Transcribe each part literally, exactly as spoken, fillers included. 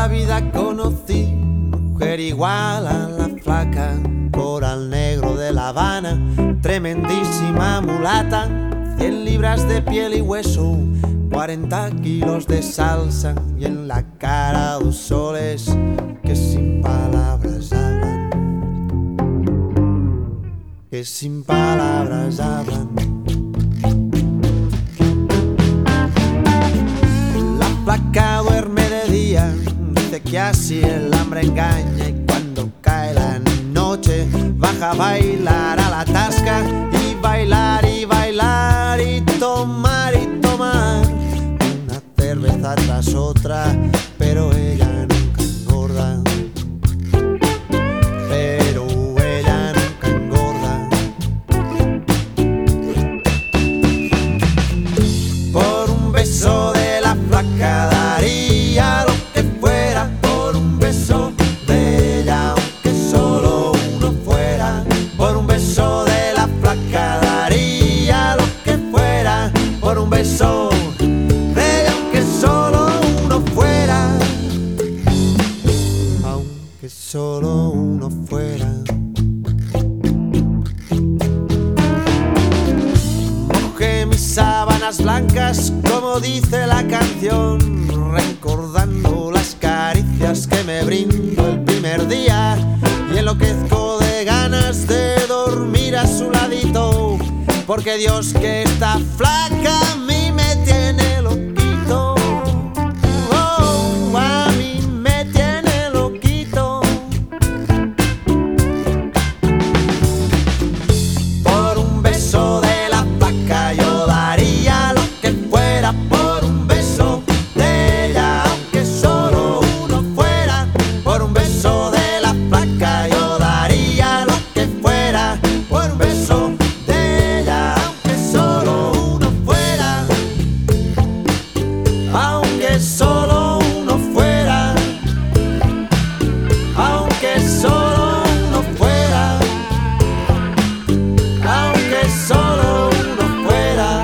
la vida conocí mujer igual a la flaca, coral negro de La Habana, tremendísima mulata, cien libras de piel y hueso, cuarenta kilos de salsa y en la cara dos soles que sin palabras hablan, que sin palabras hablan. La flaca duerme de día, dice que así el hambre engaña, y cuando cae la noche baja a bailar a la tasca, y bailar y bailar y tomar y tomar una cerveza tras otra, pero ella nunca engorda, pero ella nunca engorda. Por un beso de la flaca daría lo que fuera, por un beso de ella aunque solo uno fuera, por un beso de la flaca daría lo que fuera, por un beso de ella aunque solo uno fuera, aunque solo uno fuera. Mojé mis sábanas blancas, como dice la canción, recordando las caricias que me brindó el primer día, y enloquezco de ganas de dormir a su ladito, porque Dios que está flaca a mí me tiene loquito. Oh, a mí me tiene loquito. Por un beso de la flaca yo daría lo que fuera, por un beso de ella aunque solo uno fuera, por un beso de la flaca yo daría lo que fuera, por un beso de ella aunque solo uno fuera, aunque solo uno fuera, aunque solo uno fuera, aunque solo uno fuera,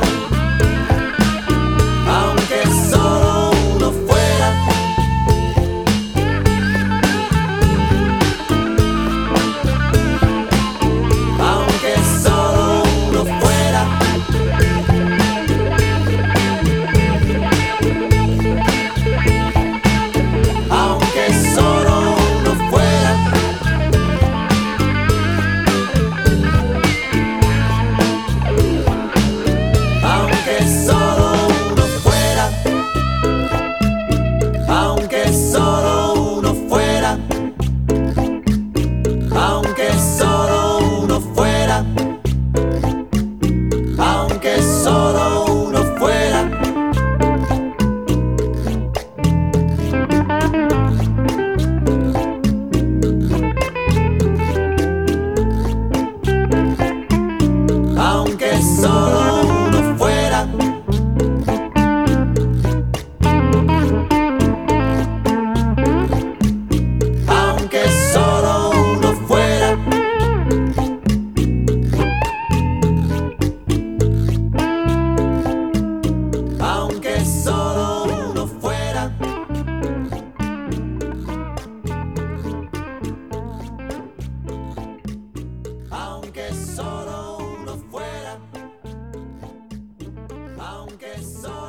aunque solo uno fuera. Aunque solo uno fuera, aunque solo uno fuera, aunque solo uno fuera, aunque solo uno fuera, aunque solo uno fuera, aunque solo uno fuera. Aunque solo uno fuera, aunque solo uno fuera, aunque solo uno fuera, aunque solo uno fuera, aunque solo